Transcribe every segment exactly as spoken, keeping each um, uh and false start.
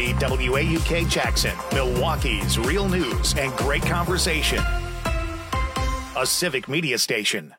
thirty W A U K Jackson, Milwaukee's real news and great conversation. A civic media station.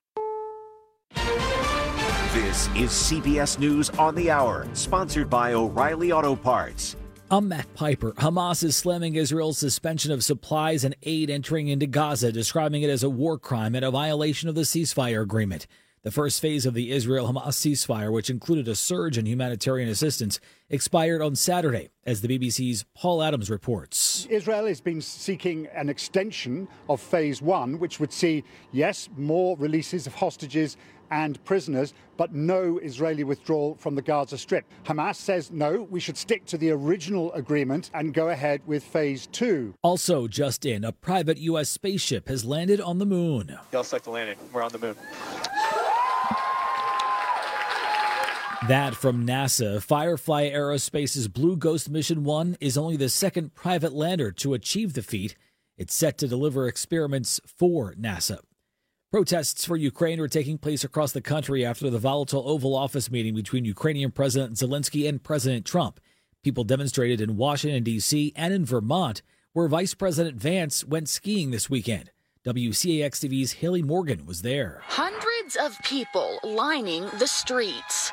This is C B S News on the Hour, sponsored by O'Reilly Auto Parts. I'm Matt Piper. Hamas is slamming Israel's suspension of supplies and aid entering into Gaza, describing it as a war crime and a violation of the ceasefire agreement. The first phase of the Israel-Hamas ceasefire, which included a surge in humanitarian assistance, expired on Saturday, as the B B C's Paul Adams reports. Israel has been seeking an extension of phase one, which would see, yes, more releases of hostages and prisoners, but no Israeli withdrawal from the Gaza Strip. Hamas says, no, we should stick to the original agreement and go ahead with phase two. Also just in, a private U S spaceship has landed on the moon. Y'all select the landing. We're on the moon. That from NASA. Firefly Aerospace's Blue Ghost Mission one is only the second private lander to achieve the feat. It's set to deliver experiments for NASA. Protests for Ukraine are taking place across the country after the volatile Oval Office meeting between Ukrainian President Zelensky and President Trump. People demonstrated in Washington, D C and in Vermont, where Vice President Vance went skiing this weekend. W C A X T V's Haley Morgan was there. Hundreds of people lining the streets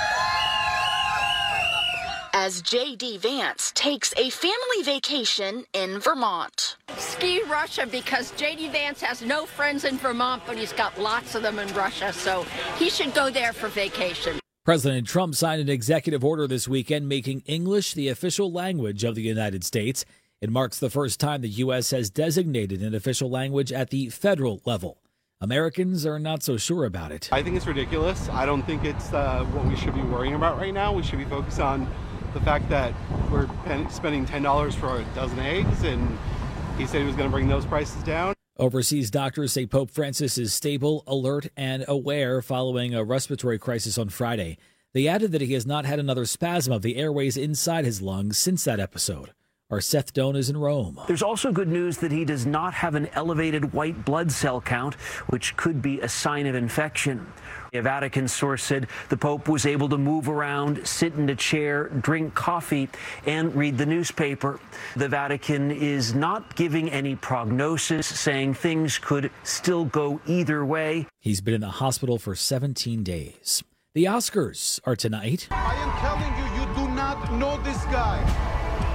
as J D Vance takes a family vacation in Vermont. Ski Russia because J D Vance has no friends in Vermont, but he's got lots of them in Russia, so he should go there for vacation. President Trump signed an executive order this weekend making English the official language of the United States. It marks the first time the U S has designated an official language at the federal level. Americans are not so sure about it. I think it's ridiculous. I don't think it's uh, what we should be worrying about right now. We should be focused on the fact that we're spending ten dollars for a dozen eggs, and he said he was going to bring those prices down. Overseas doctors say Pope Francis is stable, alert, and aware following a respiratory crisis on Friday. They added that he has not had another spasm of the airways inside his lungs since that episode. Our Seth Doan is in Rome. There's also good news that he does not have an elevated white blood cell count, which could be a sign of infection. A Vatican source said the Pope was able to move around, sit in a chair, drink coffee, and read the newspaper. The Vatican is not giving any prognosis, saying things could still go either way. He's been in the hospital for seventeen days. The Oscars are tonight. I am telling you, you do not know this guy.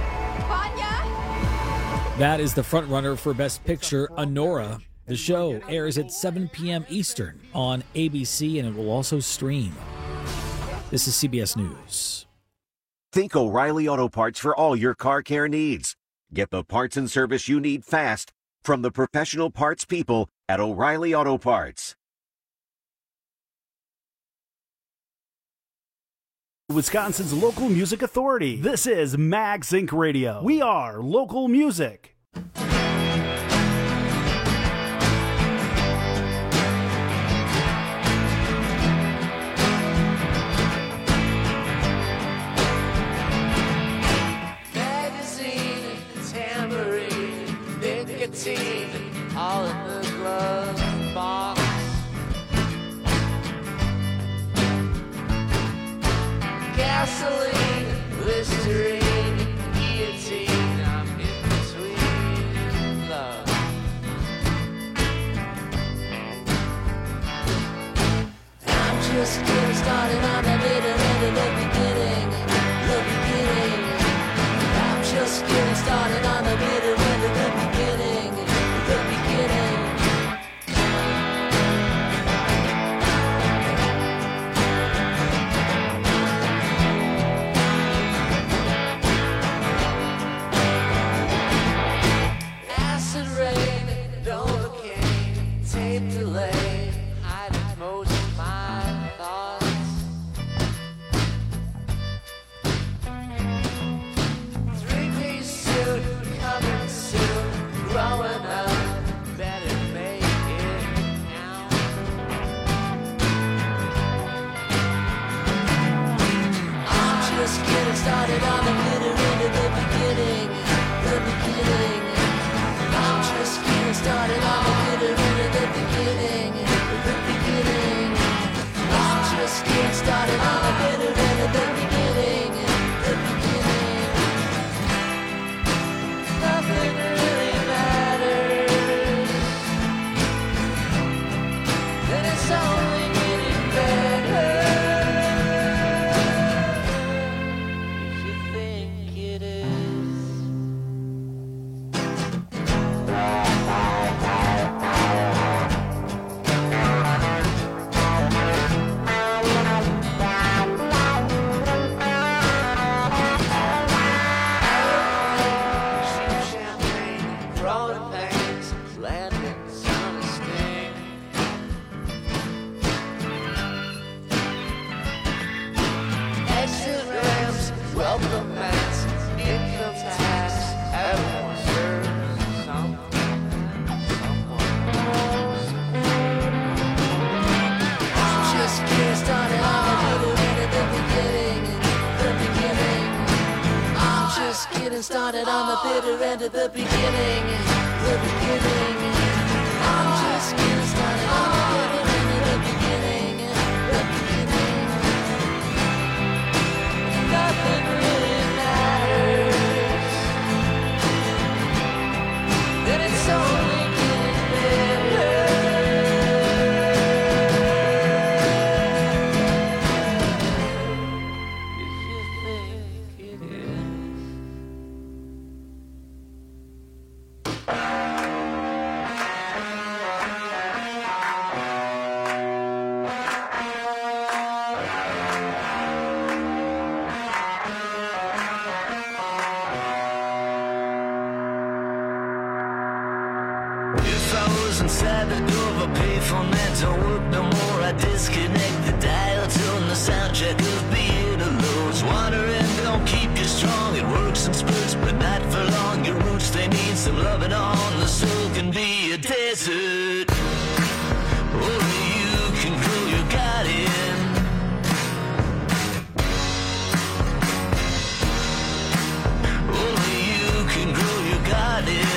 That is the frontrunner for Best Picture, Anora. The show airs at seven p.m. Eastern on A B C, and it will also stream. This is C B S News. Think O'Reilly Auto Parts for all your car care needs. Get the parts and service you need fast from the professional parts people at O'Reilly Auto Parts. Wisconsin's local music authority. This is Mag Sync Radio. We are local music. Magazine, tambourine, nicotine, all in the glove box. Gasoline, Listerine, guillotine, I'm in between. just getting started on the bitter end of the beginning. The beginning. I'm just getting started on the bitter end of the beginning. The beginning. Nothing really matters. Then it's only getting better. Inside the door of a payphone that don't work no more. I disconnect the dial, turn the soundtrack of being alone. Wandering don't keep you strong. It works in spurts, but not for long. Your roots, they need some loving on. The soul can be a desert. Only you can grow your garden. Only you can grow your garden.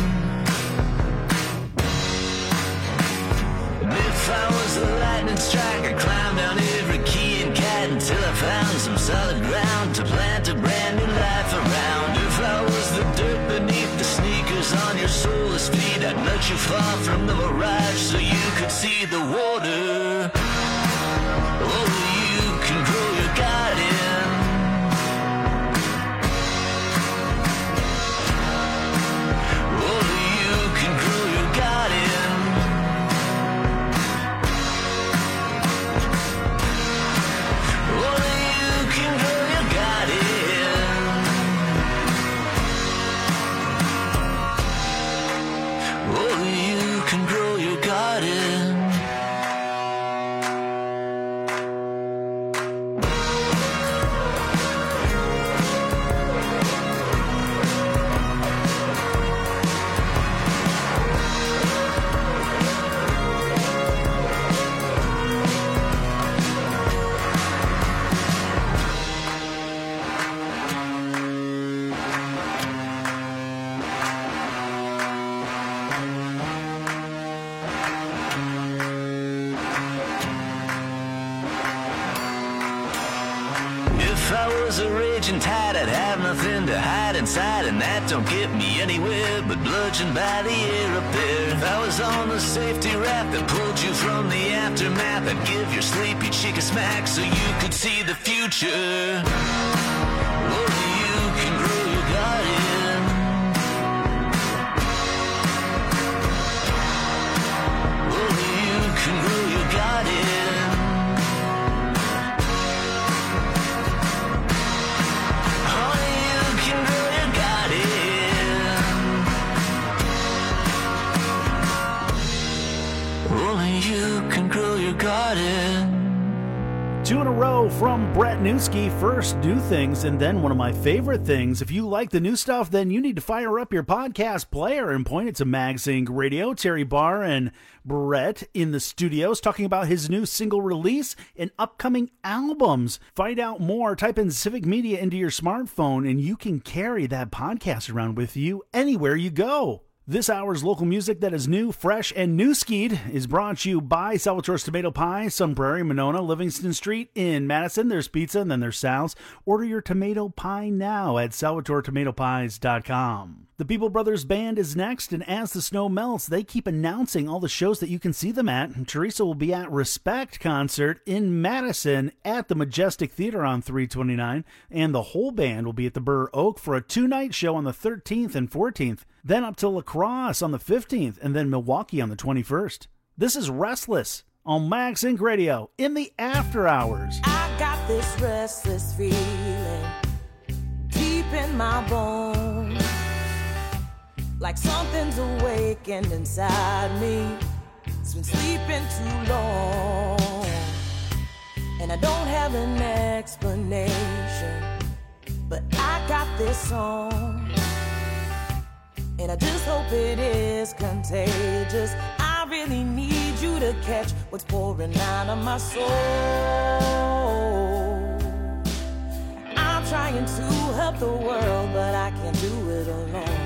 If I was a lightning strike, I'd climb down every key and cat until I found some solid ground to plant a brand new life around. If I was the dirt beneath the sneakers on your soulless feet, I'd nudge you far from the mirage so you could see the water. Only you can grow your garden. Only you can grow your garden. Only you can grow your garden. Only you can grow your garden. If I was a raging tide, I'd have nothing to hide inside, and that don't get me anywhere but bludgeoned by the air up there. If I was on the safety raft that pulled you from the aftermath, I'd give your sleepy cheek a smack so you could see the future. Only you can grow your garden. Only you can grow your garden. You can grow your garden. Two in a row from Brett Newski. First, Do Things, and then one of my favorite things. If you like the new stuff, then you need to fire up your podcast player and point it to MagZinc Radio. Terry Barr and Brett in the studios talking about his new single release and upcoming albums. Find out more. Type in Civic Media into your smartphone, and you can carry that podcast around with you anywhere you go. This hour's local music that is new, fresh, and new-skied is brought to you by Salvatore's Tomato Pie, Sun Prairie, Monona, Livingston Street in Madison. There's pizza, and then there's Sal's. Order your tomato pie now at salvatore tomato pies dot com. The People Brothers Band is next, and as the snow melts, they keep announcing all the shows that you can see them at. Teresa will be at Respect Concert in Madison at the Majestic Theater on three twenty-nine, and the whole band will be at the Burr Oak for a two-night show on the thirteenth and fourteenth, then up to La Crosse on the fifteenth, and then Milwaukee on the twenty-first. This is Restless on MagZinc Radio in the After Hours. I got this restless feeling deep in my bones, like something's awakened inside me. It's been sleeping too long, and I don't have an explanation, but I got this song, and I just hope it is contagious. I really need you to catch what's pouring out of my soul. I'm trying to help the world, but I can't do it alone.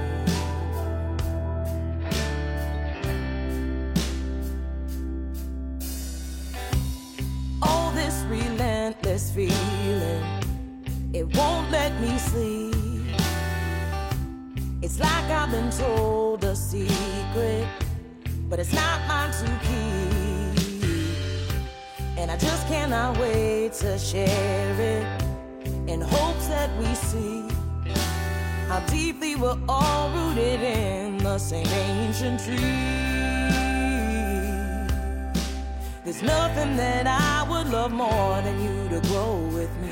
Oh, this relentless feeling, it won't let me sleep. It's like I've been told a secret, but it's not mine to keep. And I just cannot wait to share it, in hopes that we see how deeply we're all rooted in the same ancient tree. There's nothing that I would love more than you to grow with me.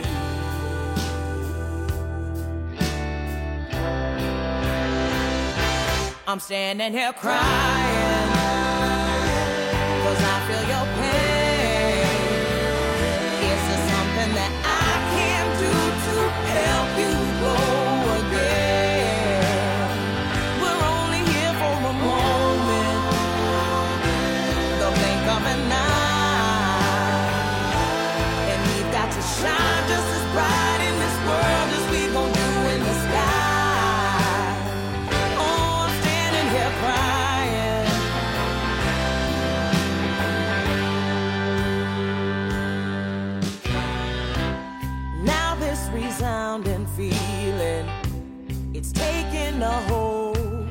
I'm standing here crying, 'cause I feel your pain. Is there something that I can do to help you grow again? We're only here for a moment, the blink of an eye, and we've got to shine just as bright in this world as we gon' do in the sky. Crying. Now this resounding feeling, it's taking a hold.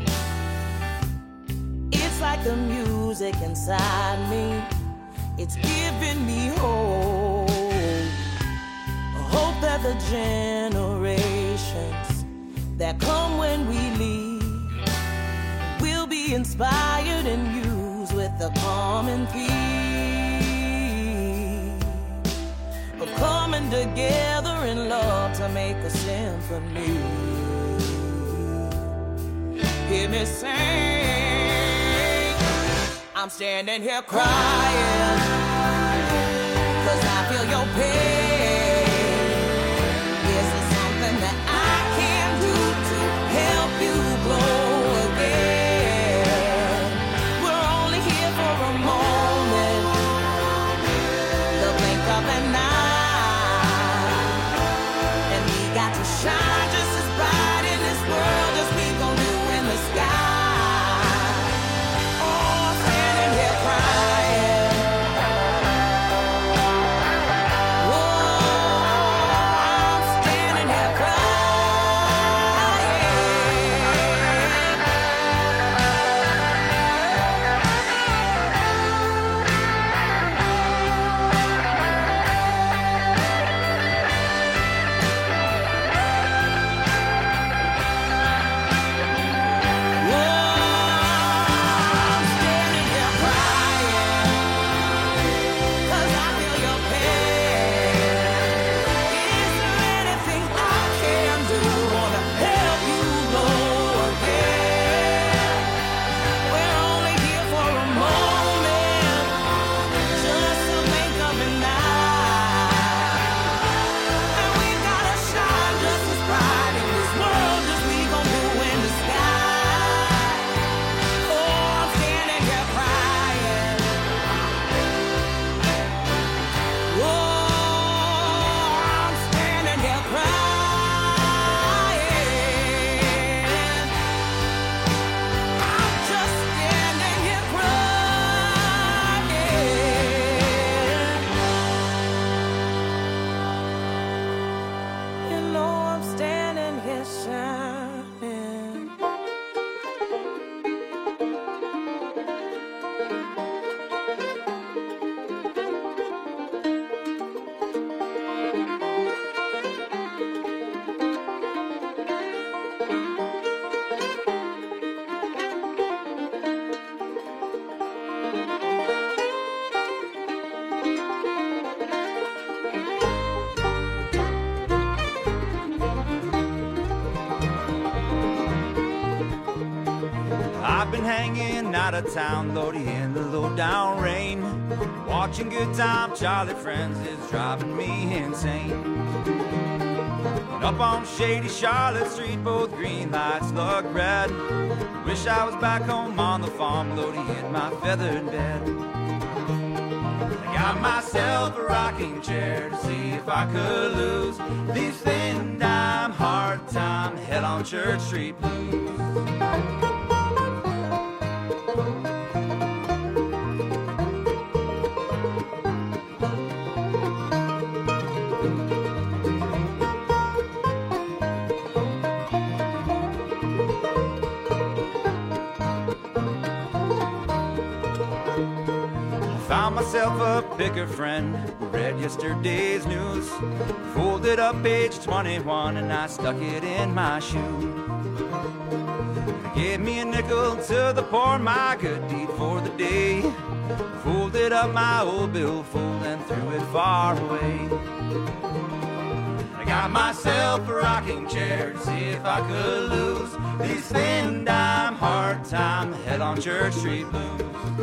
It's like the music inside me, it's giving me hope. Hope that the generations that come when we leave will be inspired and used with the common theme of coming together in love to make a symphony. Hear me sing. I'm standing here crying, 'cause I feel your pain. Is there something that I can do to help you grow again? For a moment, the blink of an eye, and we got to shine just as bright in this world as we gon' do in the sky. Oh, I'm standing here crying. Oh, I'm standing here I've been hanging out of town, Lodi, in the low down rain, watching Good Time Charlie Friends is driving me insane. And up on shady Charlotte Street, both green lights look red. Wish I was back home on the farm, Lodi, in my feathered bed. I got myself a rocking chair to see if I could lose these thin dime, hard time, head on Church Street blues. Found myself a picker friend who read yesterday's news, folded up page twenty-one and I stuck it in my shoe. They gave me a nickel to the poor, my good deed for the day. Folded up my old billfold and threw it far away. I got myself a rocking chair to see if I could lose these thin dime, hard time, head on Church Street blues.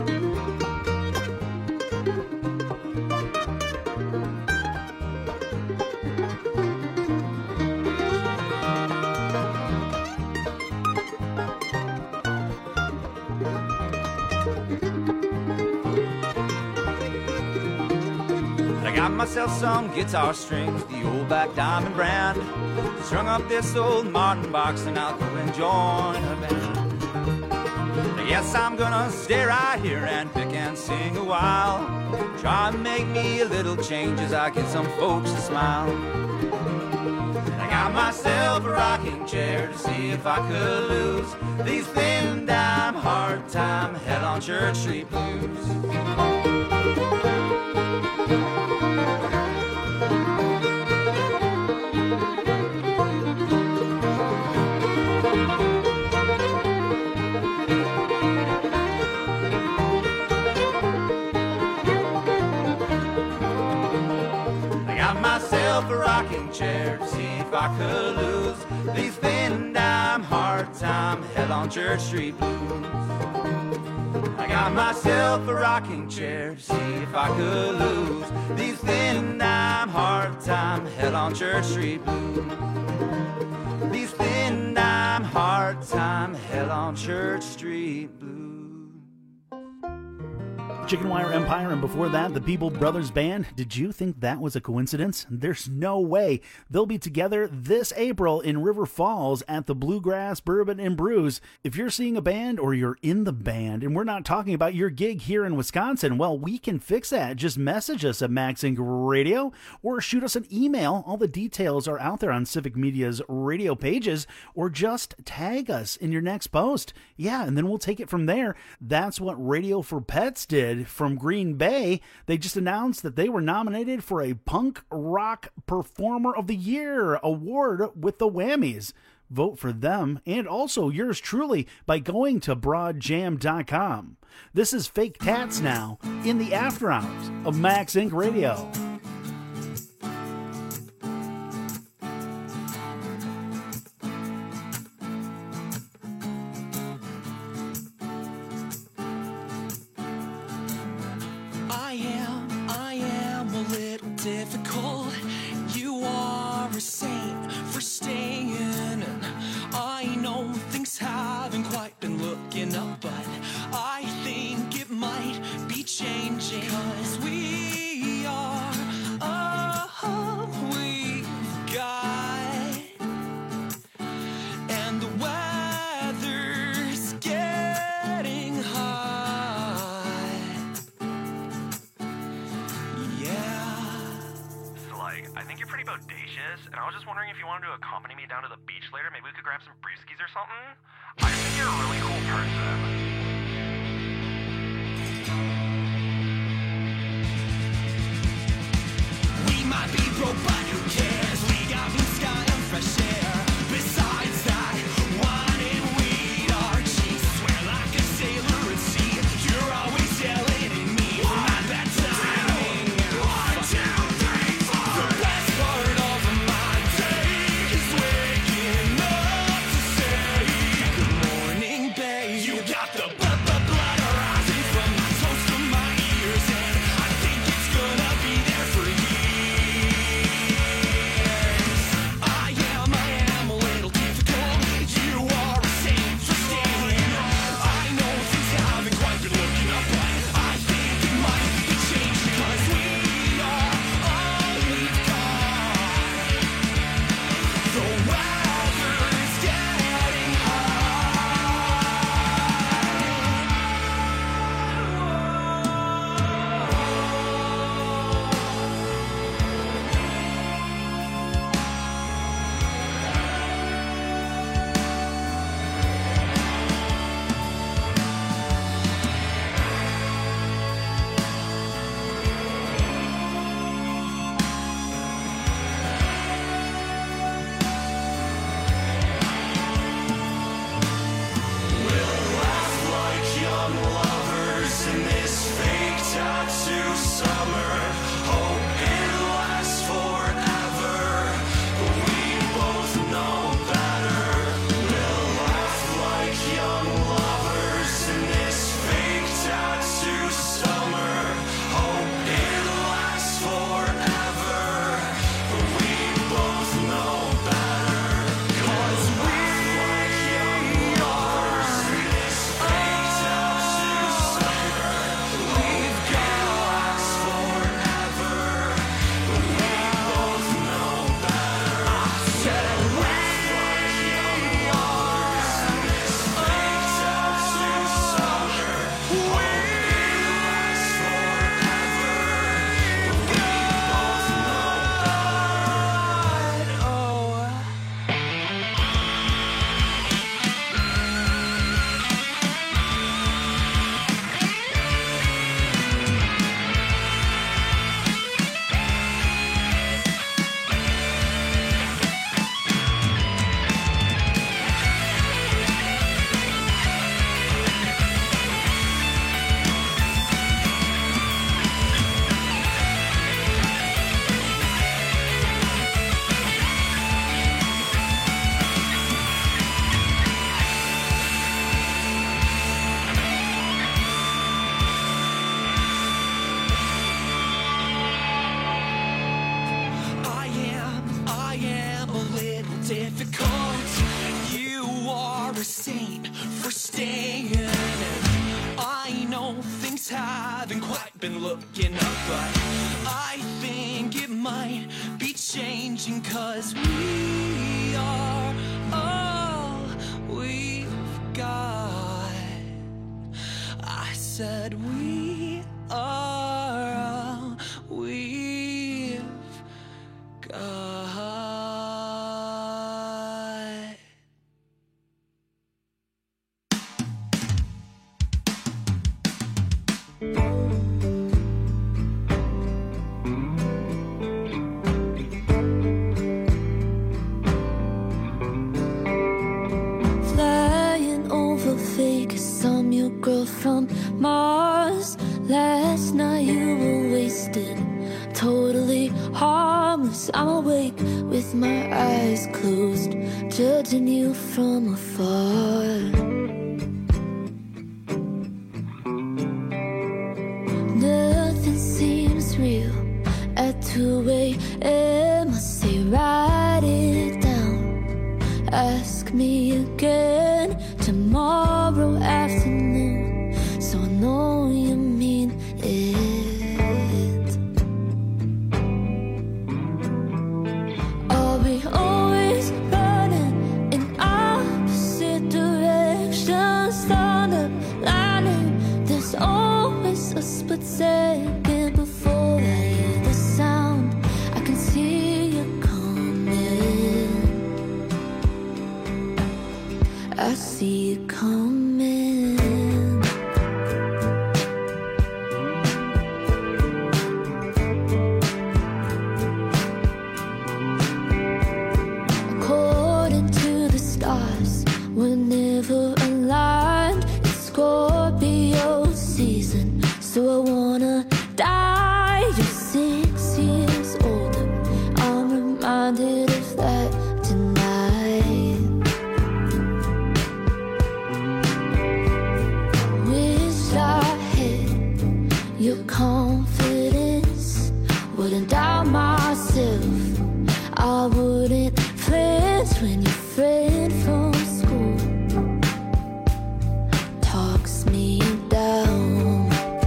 Got myself some guitar strings, the old Black Diamond brand. Strung up this old Martin box and I'll go and join a band. Yes, I'm gonna stay right here and pick and sing a while. Try and make me a little change as I get some folks to smile. I got myself a rocking chair to see if I could lose these thin dime, hard time, head on Church Street blues. A rocking chair to see if I could lose these thin dime, hard time, head on Church Street blues. I got myself a rocking chair to see if I could lose these thin dime, hard time, head on Church Street blues. These thin dime, hard time, head on Church Street blues. Chicken Wire Empire, and before that, the People Brothers Band. Did you think that was a coincidence? There's no way. They'll be together this April in River Falls at the Bluegrass Bourbon and Brews. If you're seeing a band or you're in the band and we're not talking about your gig here in Wisconsin, well, we can fix that. Just message us at MaxInc Radio or shoot us an email. All the details are out there on Civic Media's radio pages, or just tag us in your next post. Yeah, and then we'll take it from there. That's what Radio for Pets did from Green Bay. They just announced that they were nominated for a Punk Rock Performer of the Year award with the Whammies. Vote for them and also yours truly by going to broad jam dot com. This is Fake Tats now in the after hours of MaxInc Radio. Difficult, you are a saint for staying. I know things haven't quite been looking up, but I think it might be changing. Cause we are all we've got, and the weather's getting hot. Yeah. I think you're pretty bodacious, and I was just wondering if you wanted to accompany me down to the beach later. Maybe we could grab some brewskis or something. I think you're a really cool person. We might be broke, but who cares? We got blue sky and fresh air. Besides that, wine and weed are cheap. Swear like a sailor at sea. You're always yelling at me for my bad timing. One, two, three, four. The best part of my day is waking up to say good morning, babe. You got the blood, blood, blood rising from my toes to my ears, and I think it's gonna be there for years. a saint for staying. I know things haven't quite been looking up, but I think it might be changing, 'cause we are all we've got. I said we are all we've got. Flying over Vegas, I'm your girl from Mars. Last night you were wasted, totally harmless. I'm awake with my eyes closed, judging you from afar. Nothing seems real at two a.m. I say write it down, ask me again tomorrow afternoon, so I know you mean it. Are we always running in opposite directions? Thunder, lightning, there's always a split second before I hear the sound. I can see you coming, I see you coming. According to the stars, we're never aligned. It's Scorpio season, so I wanna die. You're six years older, I'm reminded of that tonight. Wish I had your confidence, wouldn't doubt myself, I wouldn't flinch when your friend from school talks me down.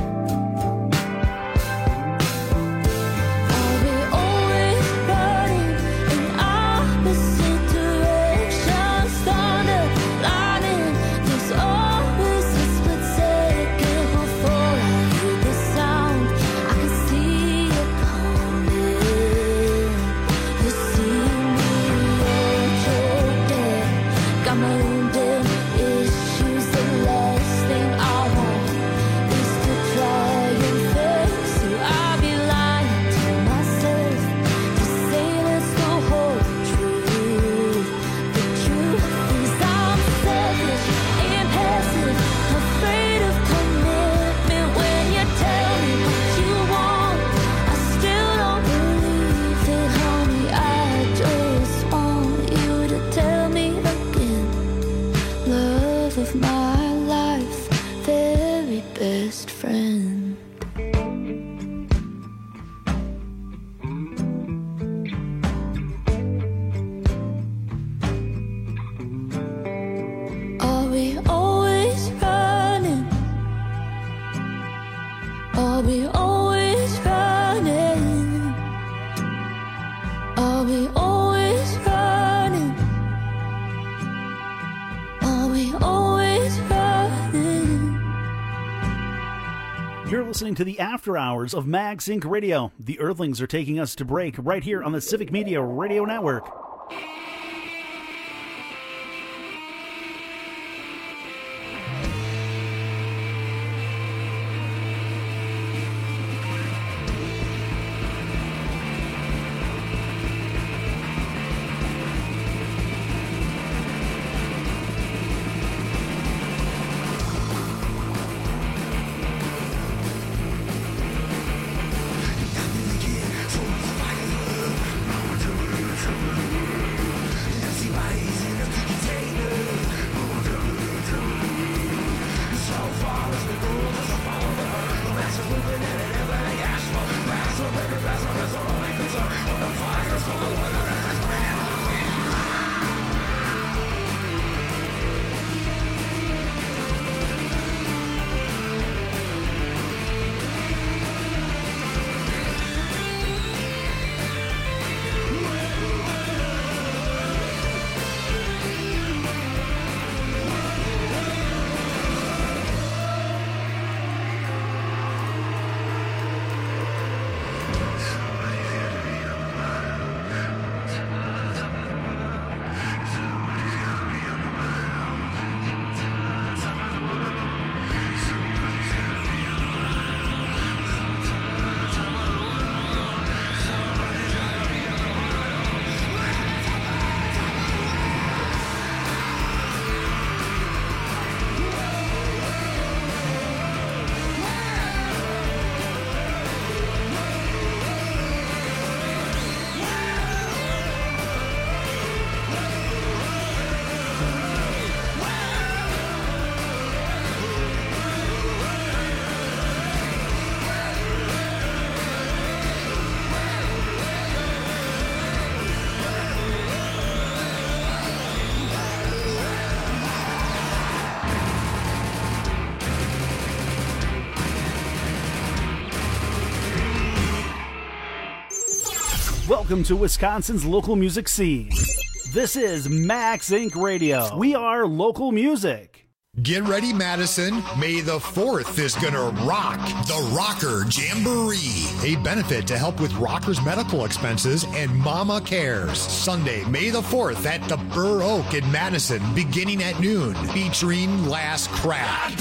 Are we always running in opposite directions? Thunder, lightning, there's always a split second before I hear the sound. I can see you coming, you see me at your dead. Got my own damn issues, the last thing I want is to try and fix you. I'd be lying to myself to say that's the whole truth. The truth is I'm selfish, impassive, afraid of commitment. When you tell me what you want, I still don't believe it, honey. I just want you to tell me again. Love of my life, very best friend. Are we always running? Are we always running? Are we always running? Are we always running? You're listening to the After Hours of Mags Incorporated. Radio. The Earthlings are taking us to break right here on the Civic Media Radio Network. Thank you. Welcome to Wisconsin's local music scene. This is Max Incorporated. Radio. We are local music. Get ready, Madison. May the fourth is gonna rock the Rocker Jamboree, a benefit to help with rockers' medical expenses and Mama Cares. Sunday, May the fourth at the Burr Oak in Madison, beginning at noon, featuring Last Craft,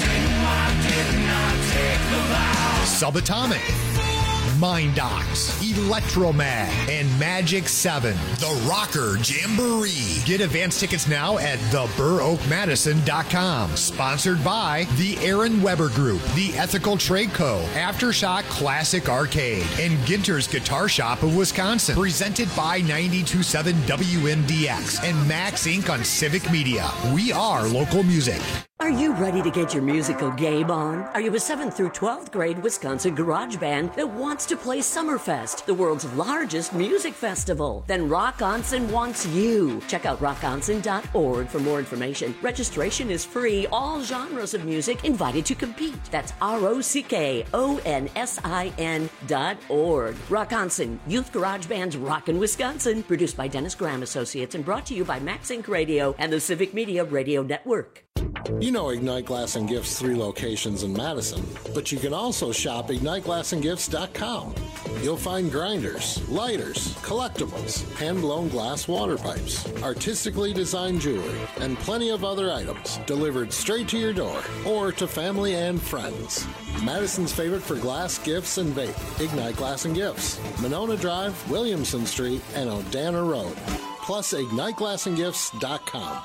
Subatomic, Mind Docs, Electromag, and Magic seven. The Rocker Jamboree. Get advance tickets now at the burr oak madison dot com. Sponsored by the Aaron Weber Group, the Ethical Trade Co., Aftershock Classic Arcade, and Ginter's Guitar Shop of Wisconsin. Presented by ninety-two point seven W N D X and Max Incorporated on Civic Media. We are local music. Are you ready to get your musical game on? Are you a seventh through twelfth grade Wisconsin garage band that wants to play Summerfest, the world's largest music festival? Then Rock Onsen wants you. Check out rock onsen dot org for more information. Registration is free. All genres of music invited to compete. That's R O C K O N S I N dot org. Rock Onsen, Youth Garage Band's Rockin' Wisconsin. Produced by Dennis Graham Associates and brought to you by Max Incorporated Radio and the Civic Media Radio Network. You know Ignite Glass and Gifts' three locations in Madison, but you can also shop ignite glass and gifts dot com. You'll find grinders, lighters, collectibles, hand-blown glass water pipes, artistically designed jewelry, and plenty of other items delivered straight to your door or to family and friends. Madison's favorite for glass, gifts, and vape, Ignite Glass and Gifts, Monona Drive, Williamson Street, and Odana Road. Plus ignite glass and gifts dot com.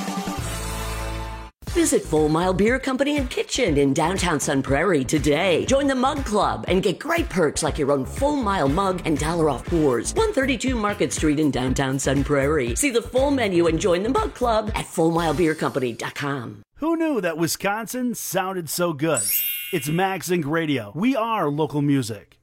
Visit Full Mile Beer Company and Kitchen in downtown Sun Prairie today. Join the Mug Club and get great perks like your own Full Mile mug and dollar off pours. one thirty-two Market Street in downtown Sun Prairie. See the full menu and join the Mug Club at full mile beer company dot com. Who knew that Wisconsin sounded so good? It's Max Incorporated Radio. We are local music.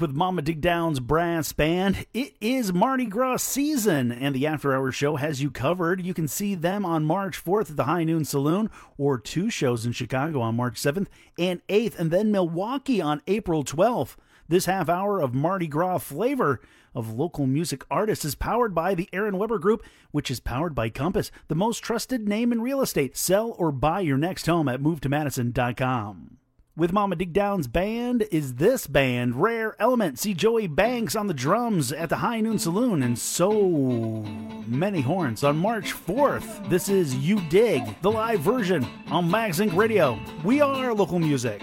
with Mama Dig Down's brass band. It is Mardi Gras season, and the After Hours show has you covered. You can see them on March fourth at the High Noon Saloon, or two shows in Chicago on March seventh and eighth, and then Milwaukee on April twelfth. This half hour of Mardi Gras flavor of local music artists is powered by the Aaron Weber Group, which is powered by Compass, the most trusted name in real estate. Sell or buy your next home at move to madison dot com. With Mama Dig Down's band is this band, Rare Element. See Joey Banks on the drums at the High Noon Saloon, and so many horns on March fourth. This is You Dig, the live version on MagZinc Radio. We are local music.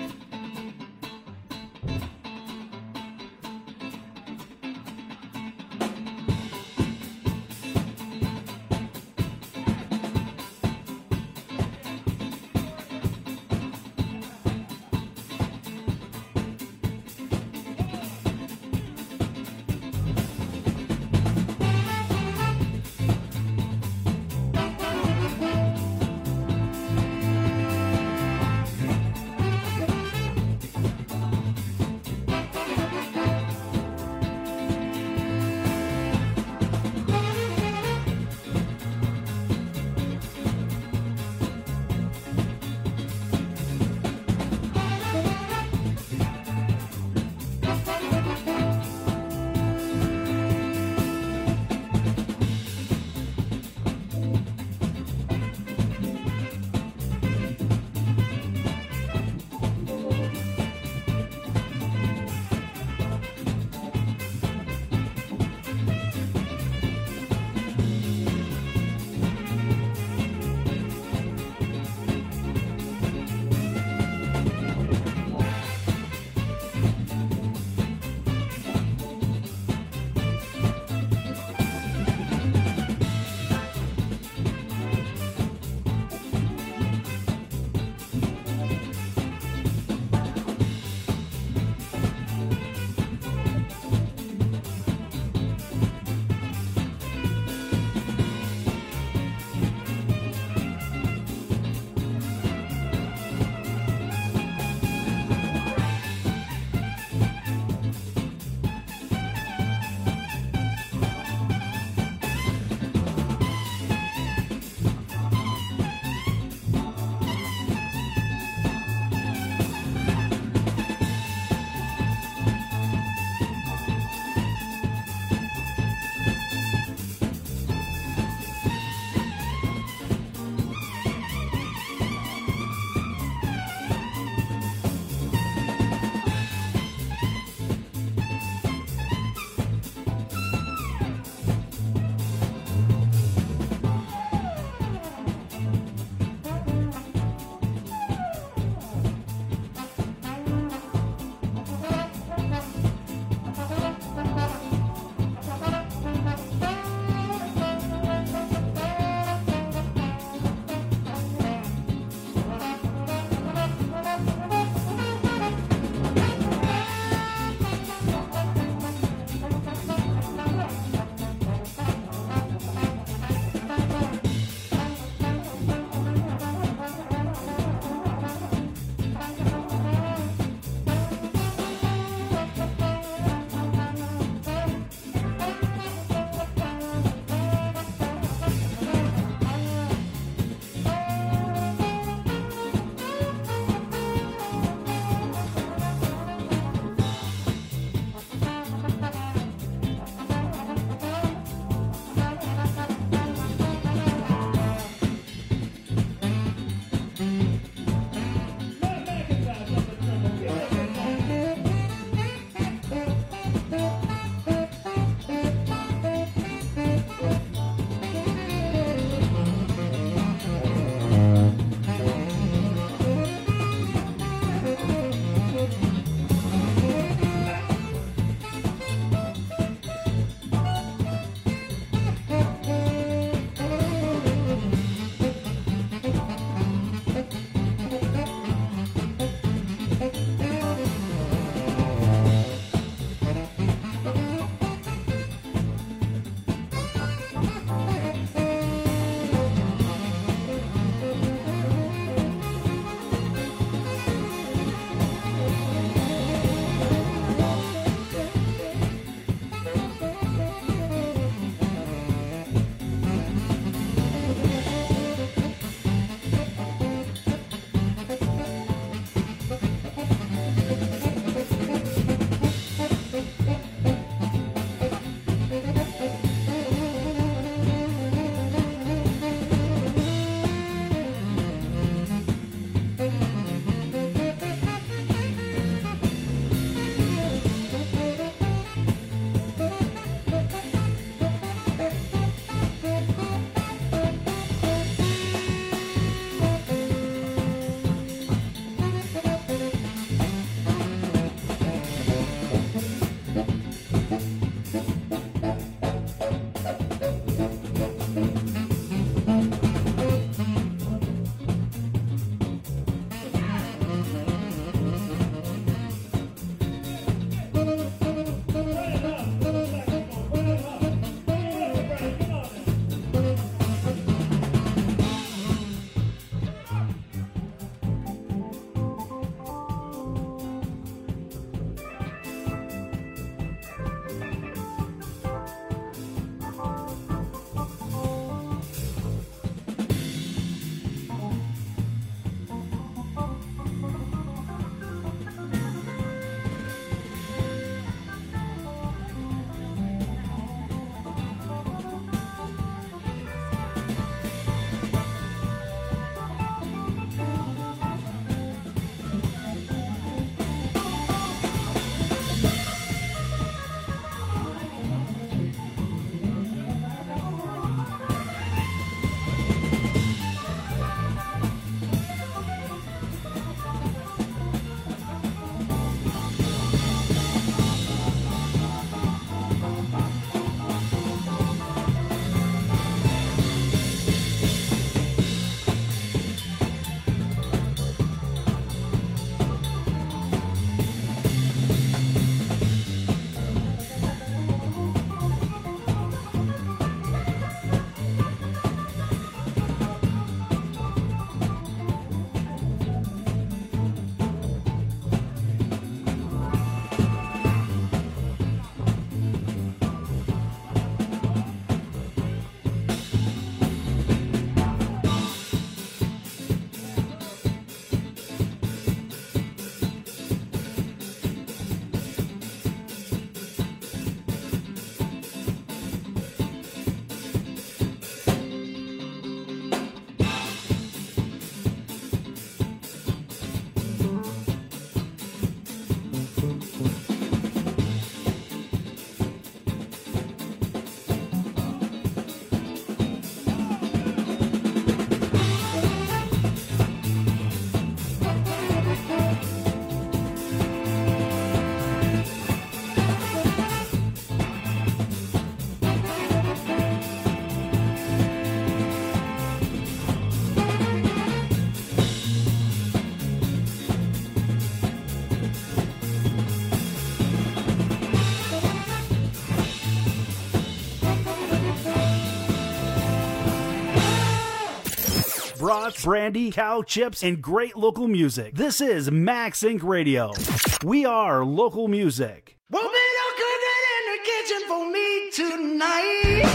brats, brandy, cow chips, and great local music. This is Max Inc Radio. We are local music. Won't be no cooking in the kitchen for me tonight.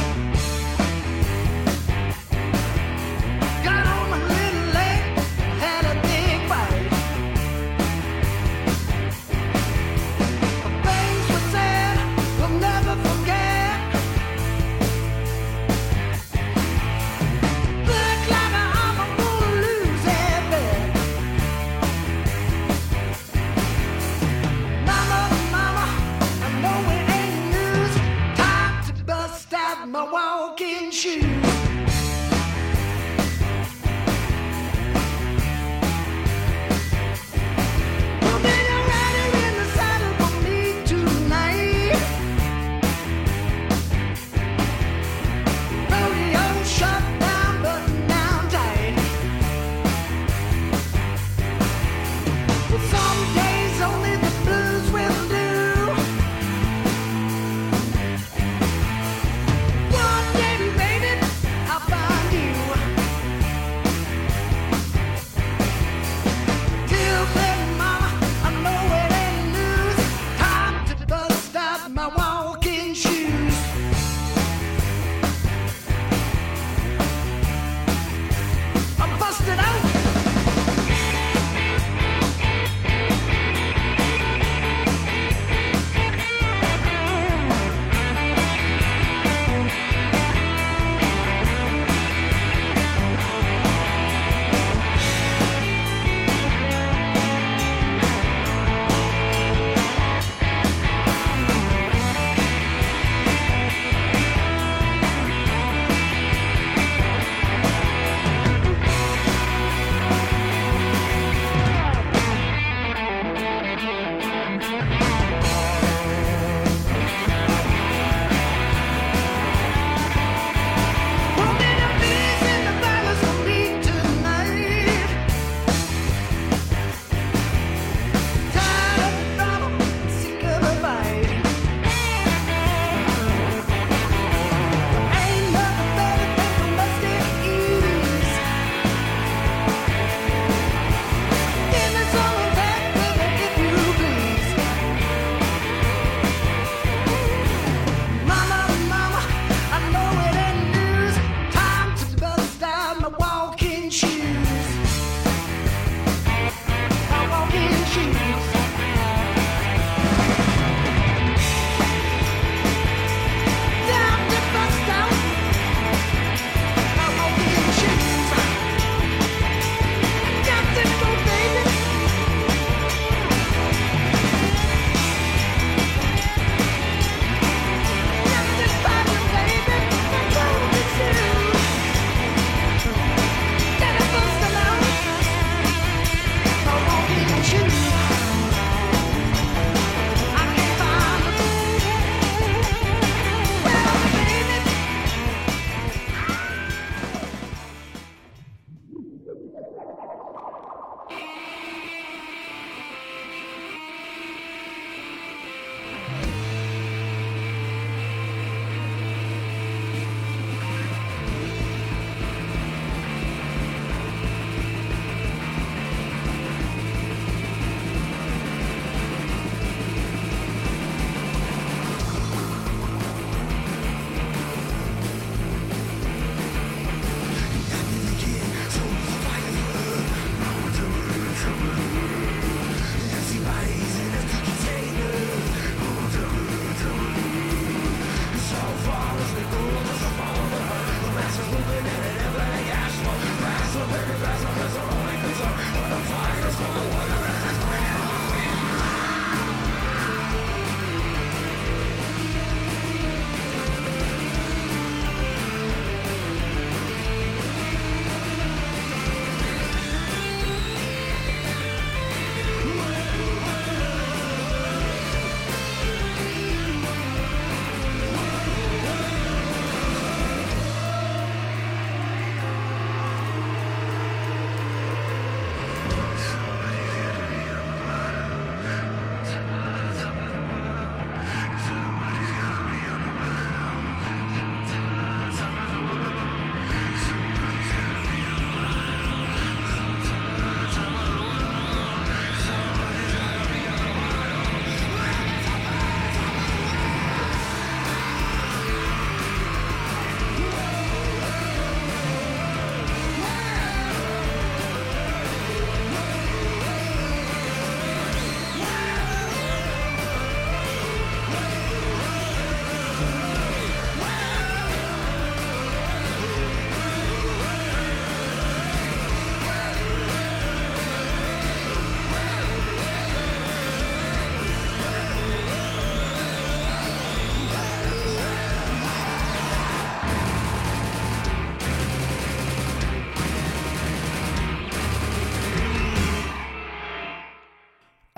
Got home a little late, had a big fight. The things we said we'll never forget. Look like I'm gonna lose that bet. Mama, mama, I know it ain't news. Time to bust out my walking shoes. We'll be a rider in the saddle for me tonight. Rodeo shut down, button down tight. Well, some days only the blues will do. One day, baby,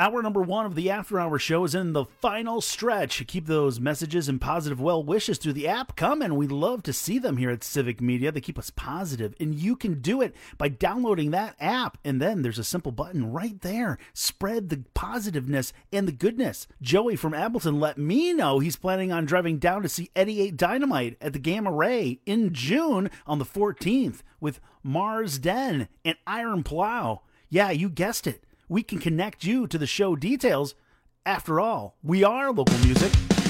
Hour number one of the After Hour Show is in the final stretch. Keep those messages and positive well wishes through the app coming. We love to see them here at Civic Media. They keep us positive, and you can do it by downloading that app. And then there's a simple button right there. Spread the positiveness and the goodness. Joey from Appleton let me know he's planning on driving down to see eighty-eight Dynamite at the Gamma Ray in June on the fourteenth with Mars Den and Iron Plow. Yeah, you guessed it. We can connect you to the show details. After all, we are local music.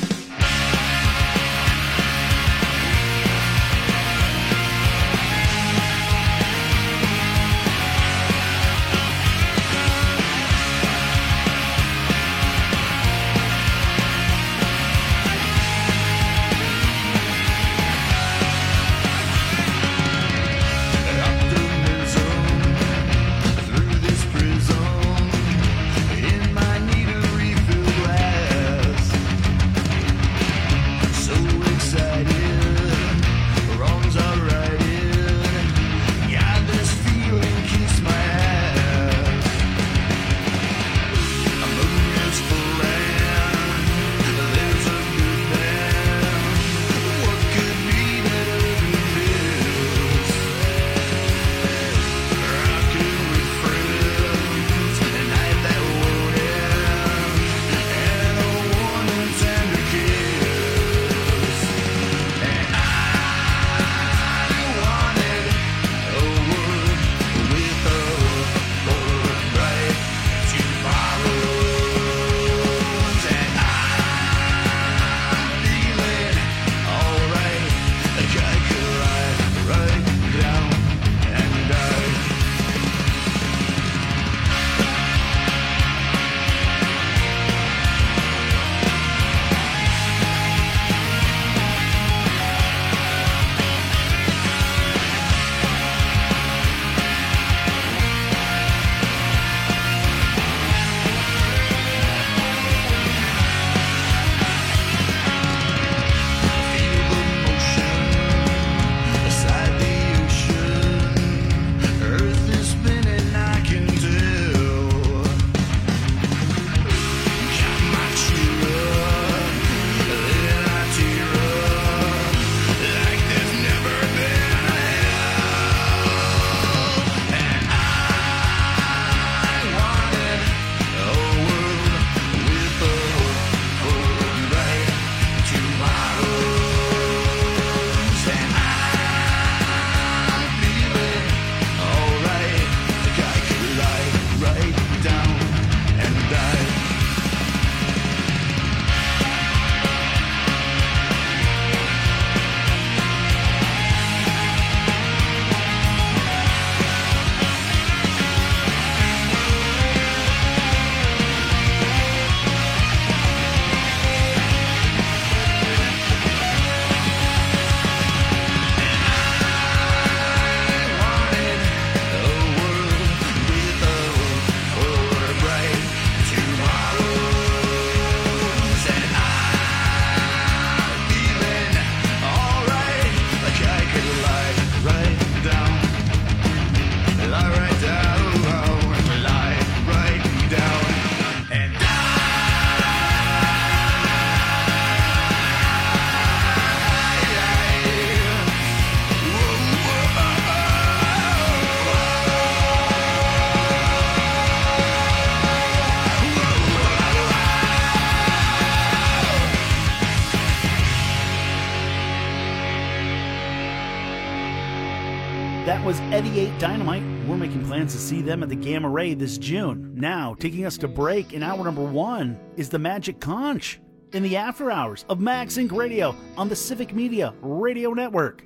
That was eighty-eight Dynamite. We're making plans to see them at the Gamma Ray this June. Now, taking us to break in hour number one is the Magic Conch in the after hours of MagSync Radio on the Civic Media Radio Network.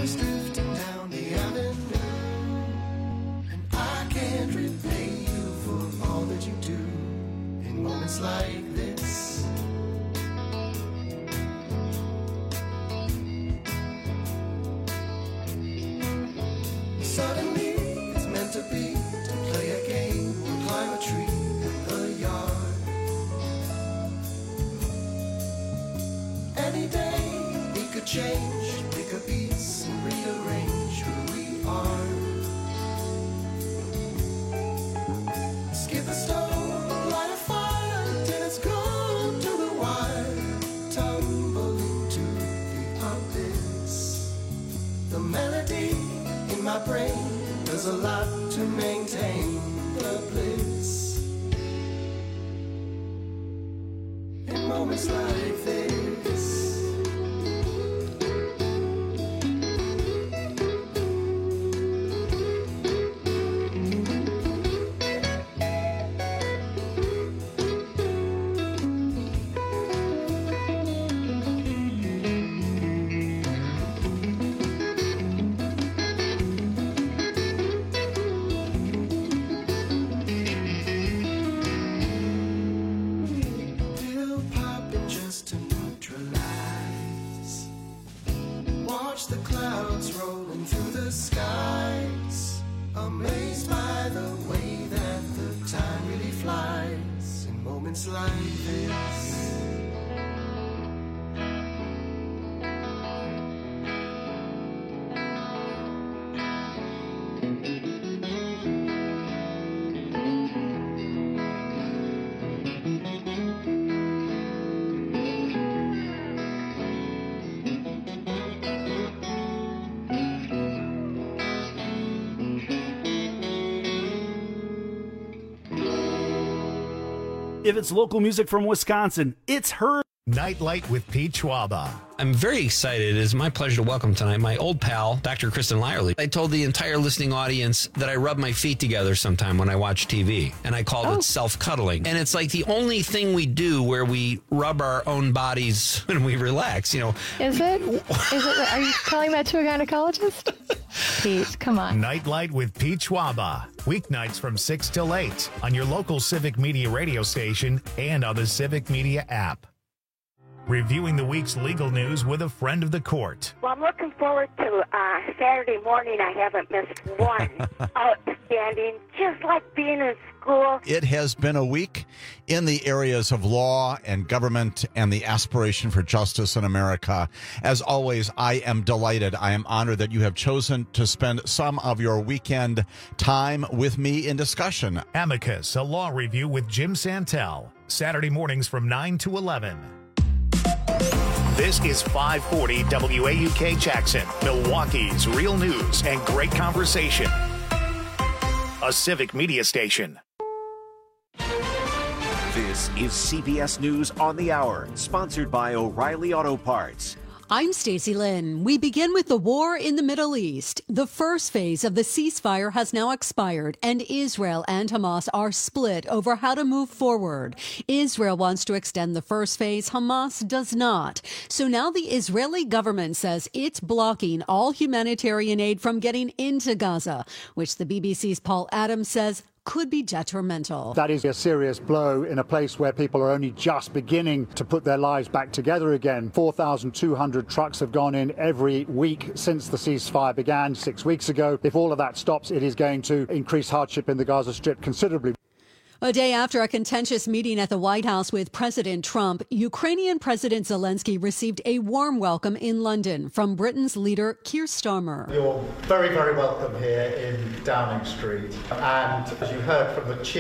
always drifting down the avenue, and I can't repay you for all that you do in moments like this. Suddenly it's meant to be, to play a game or climb a tree in the yard. Any day it could change, pick a piece and rearrange who we are. Skip a stone, light a fire till it's gone to the wire. Tumble into the abyss. The melody in my brain does a lot to maintain the bliss. In moments like this. Pill popping just to neutralize. Watch the clouds rolling through the skies. Amazed by the way that the time really flies in moments like this. If it's local music from Wisconsin, it's heard. Nightlight with Pete Schwaba. I'm very excited. It is my pleasure to welcome tonight my old pal, Doctor Kristen Lyerly. I told the entire listening audience that I rub my feet together sometime when I watch T V, and I called Oh. it self-cuddling. And it's like the only thing we do where we rub our own bodies when we relax, you know. Is it? Is it? Are you telling that to a gynecologist? Pete, come on. Nightlight with Pete Schwaba. Weeknights from six till eight on your local Civic Media radio station and on the Civic Media app. Reviewing the week's legal news with a friend of the court. Well, I'm looking forward to uh, Saturday morning. I haven't missed one. Outstanding, just like being in school. It has been a week in the areas of law and government and the aspiration for justice in America. As always, I am delighted. I am honored that you have chosen to spend some of your weekend time with me in discussion. Amicus, a law review with Jim Santel. Saturday mornings from nine to eleven. This is five forty W A U K Jackson, Milwaukee's real news and great conversation. A Civic Media station. This is C B S News on the Hour, sponsored by O'Reilly Auto Parts. I'm Stacey Lynn. We begin with the war in the Middle East. The first phase of the ceasefire has now expired, and Israel and Hamas are split over how to move forward. Israel wants to extend the first phase. Hamas does not. So now the Israeli government says it's blocking all humanitarian aid from getting into Gaza, which the B B C's Paul Adams says could be detrimental. That is a serious blow in a place where people are only just beginning to put their lives back together again. four thousand two hundred trucks have gone in every week since the ceasefire began six weeks ago. If all of that stops, it is going to increase hardship in the Gaza Strip considerably. A day after a contentious meeting at the White House with President Trump, Ukrainian President Zelensky received a warm welcome in London from Britain's leader Keir Starmer. You're very, very welcome here in Downing Street. And as you heard from the chief